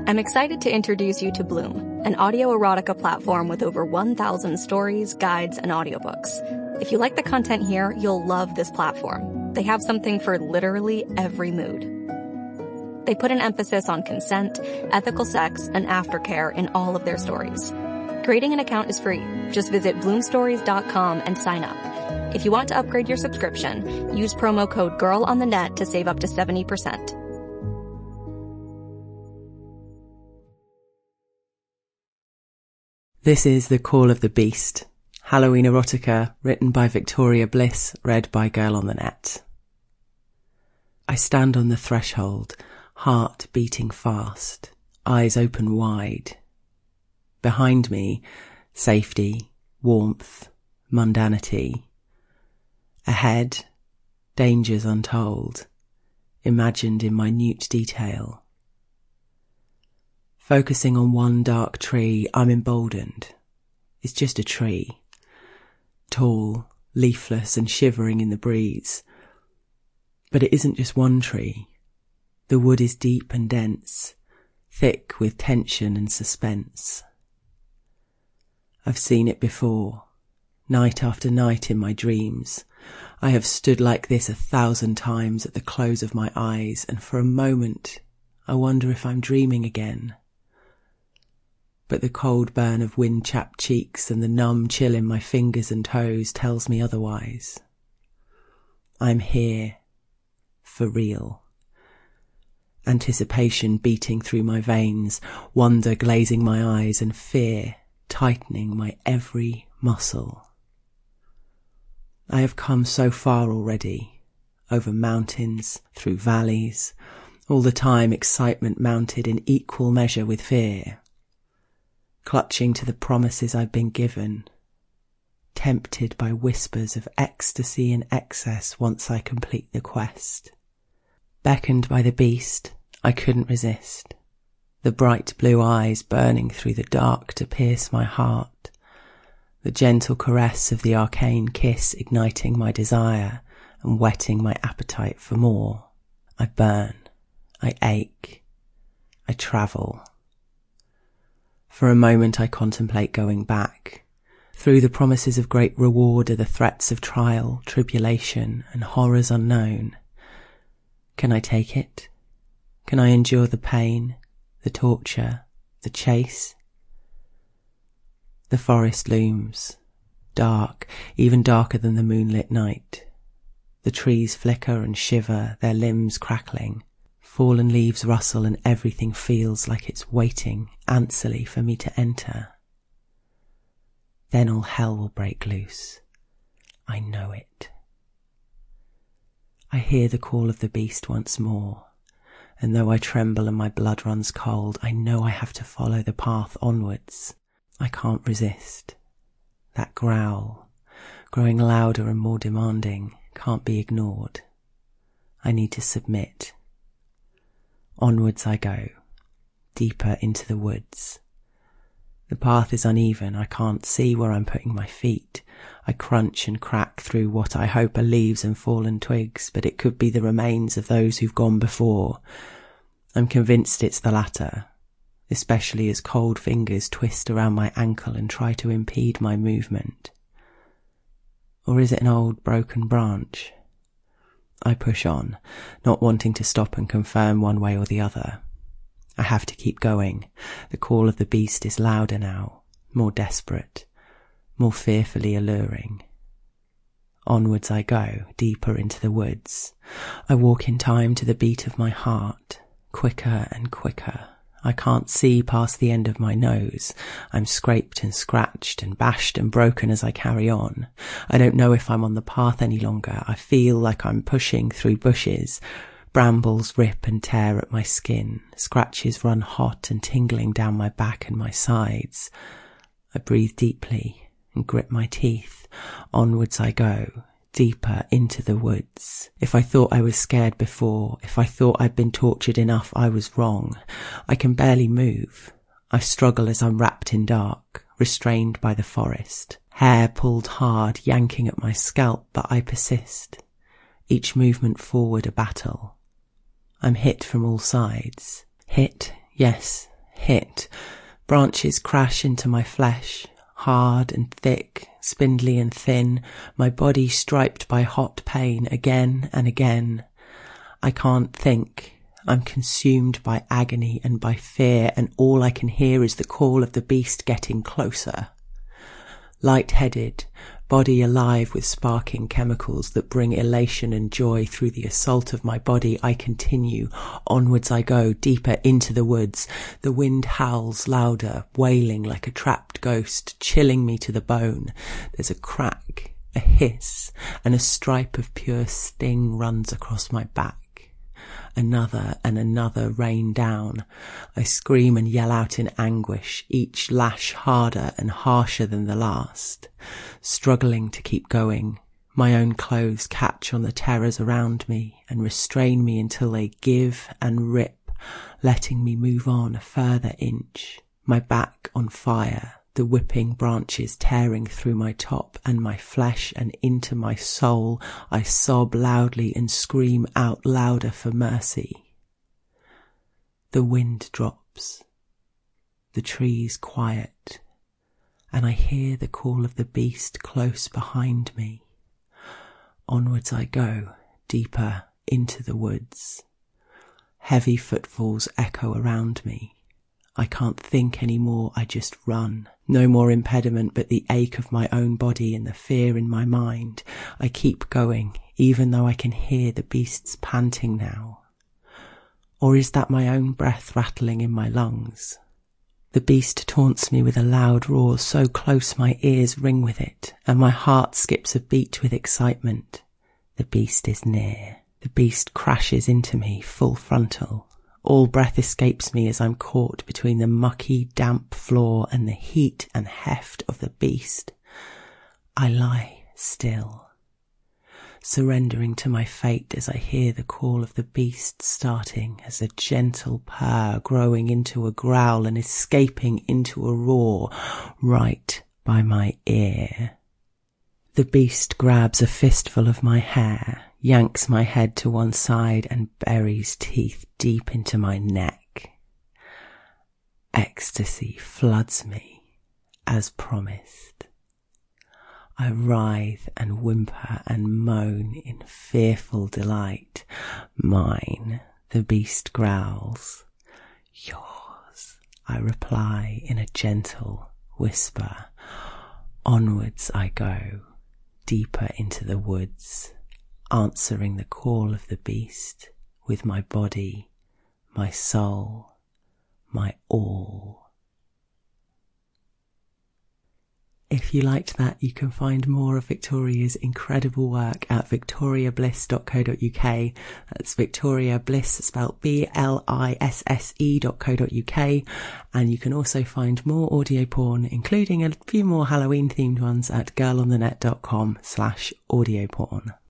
I'm excited to introduce you to Bloom, an audio erotica platform with over 1,000 stories, guides, and audiobooks. If you like the content here, you'll love this platform. They have something for literally every mood. They put an emphasis on consent, ethical sex, and aftercare in all of their stories. Creating an account is free. Just visit bloomstories.com and sign up. If you want to upgrade your subscription, use promo code GIRLONTHENET to save up to 70%. This is The Call of the Beast, Halloween erotica written by Victoria Bliss, read by Girl on the Net. I stand on the threshold, heart beating fast, eyes open wide. Behind me, safety, warmth, mundanity. Ahead, dangers untold, imagined in minute detail. Focusing on one dark tree, I'm emboldened. It's just a tree. Tall, leafless and shivering in the breeze. But it isn't just one tree. The wood is deep and dense, thick with tension and suspense. I've seen it before, night after night in my dreams. I have stood like this 1,000 times at the close of my eyes, and for a moment I wonder if I'm dreaming again. But the cold burn of wind-chapped cheeks and the numb chill in my fingers and toes tells me otherwise. I'm here, for real. Anticipation beating through my veins, wonder glazing my eyes, and fear tightening my every muscle. I have come so far already, over mountains, through valleys, all the time excitement mounted in equal measure with fear. Clutching to the promises I've been given, tempted by whispers of ecstasy and excess once I complete the quest. Beckoned by the beast, I couldn't resist, the bright blue eyes burning through the dark to pierce my heart, the gentle caress of the arcane kiss igniting my desire and whetting my appetite for more. I burn, I ache, I travel. For a moment I contemplate going back. Through the promises of great reward are the threats of trial, tribulation, and horrors unknown. Can I take it? Can I endure the pain, the torture, the chase? The forest looms, dark, even darker than the moonlit night. The trees flicker and shiver, their limbs crackling. Fallen leaves rustle and everything feels like it's waiting anxiously for me to enter. Then all hell will break loose. I know it. I hear the call of the beast once more, and though I tremble and my blood runs cold, I know I have to follow the path onwards. I can't resist. That growl, growing louder and more demanding, can't be ignored. I need to submit. Onwards I go, deeper into the woods. The path is uneven, I can't see where I'm putting my feet. I crunch and crack through what I hope are leaves and fallen twigs, but it could be the remains of those who've gone before. I'm convinced it's the latter, especially as cold fingers twist around my ankle and try to impede my movement. Or is it an old broken branch? I push on, not wanting to stop and confirm one way or the other. I have to keep going. The call of the beast is louder now, more desperate, more fearfully alluring. Onwards I go, deeper into the woods. I walk in time to the beat of my heart, quicker and quicker. I can't see past the end of my nose. I'm scraped and scratched and bashed and broken as I carry on. I don't know if I'm on the path any longer. I feel like I'm pushing through bushes. Brambles rip and tear at my skin. Scratches run hot and tingling down my back and my sides. I breathe deeply and grip my teeth. Onwards I go, deeper into the woods. If I thought I was scared before, if I thought I'd been tortured enough, I was wrong. I can barely move. I struggle as I'm wrapped in dark, restrained by the forest. Hair pulled hard, yanking at my scalp, but I persist. Each movement forward a battle. I'm hit from all sides. Hit, yes, hit. Branches crash into my flesh, hard and thick, spindly and thin, my body striped by hot pain again and again. I can't think. I'm consumed by agony and by fear, and all I can hear is the call of the beast getting closer. Light-headed, body alive with sparking chemicals that bring elation and joy through the assault of my body, I continue. Onwards I go, deeper into the woods. The wind howls louder, wailing like a trapped ghost, chilling me to the bone. There's a crack, a hiss, and a stripe of pure sting runs across my back. Another and another rain down. I scream and yell out in anguish, each lash harder and harsher than the last. Struggling to keep going, my own clothes catch on the terrors around me and restrain me until they give and rip, letting me move on a further inch. My back on fire, the whipping branches tearing through my top and my flesh and into my soul. I sob loudly and scream out louder for mercy. The wind drops. The trees quiet. And I hear the call of the beast close behind me. Onwards I go, deeper into the woods. Heavy footfalls echo around me. I can't think any more, I just run. No more impediment but the ache of my own body and the fear in my mind. I keep going, even though I can hear the beast's panting now. Or is that my own breath rattling in my lungs? The beast taunts me with a loud roar so close my ears ring with it, and my heart skips a beat with excitement. The beast is near. The beast crashes into me, full frontal. All breath escapes me as I'm caught between the mucky, damp floor and the heat and heft of the beast. I lie still, surrendering to my fate as I hear the call of the beast starting as a gentle purr growing into a growl and escaping into a roar right by my ear. The beast grabs a fistful of my hair, yanks my head to one side and buries teeth deep into my neck. Ecstasy floods me, as promised. I writhe and whimper and moan in fearful delight. Mine, the beast growls. Yours, I reply in a gentle whisper. Onwards I go, deeper into the woods, answering the call of the beast with my body, my soul, my all. If you liked that, you can find more of Victoria's incredible work at victoriabliss.co.uk. That's Victoria Bliss, spelled BLISSE.co.uk. And you can also find more audio porn, including a few more Halloween themed ones, at girlonthenet.com/audio porn.